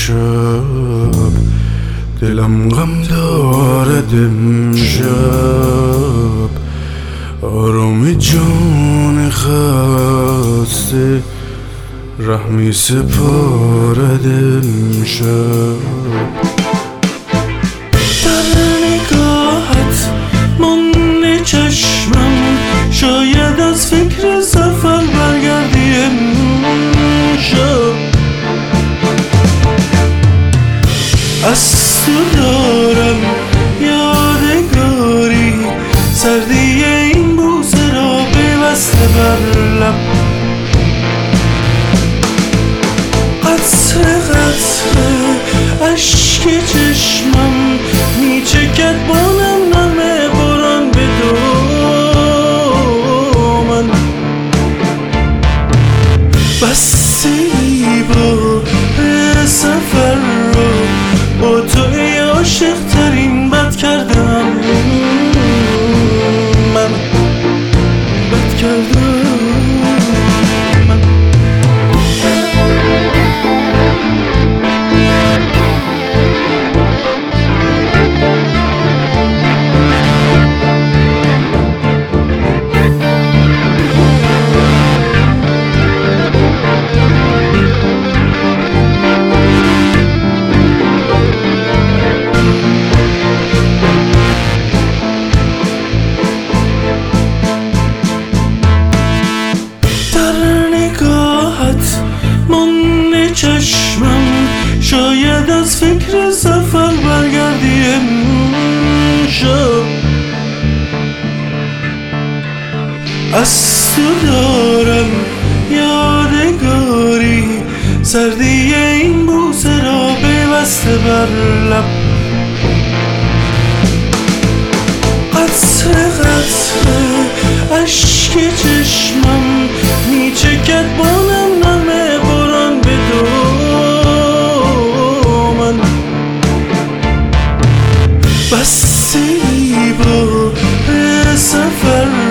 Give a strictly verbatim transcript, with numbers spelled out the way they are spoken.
امشب، دلم غم دارد امشب، آرام جان خسته رحمی سپارد امشب. در نگاهت مانده چشمم، شاید از فکر سفر برگردی امشب. از تو دارم یادگاری، سردی این بوسه را پیوسته بر لب. قطره قطره اشک چشمم میچکد با نم نم باران به دامن. بستی با سفر رو با تو ای عاشق ترین بد کردم، من بد کردم. مانده چشمم، شاید از فکر سفر برگردی امشب. از تو دارم یادگاری، سردی این بوسه را پیوسته بر لب. قطره قطره اشک چشمم میچکد با نم نم باران به دامن. بستی با سفر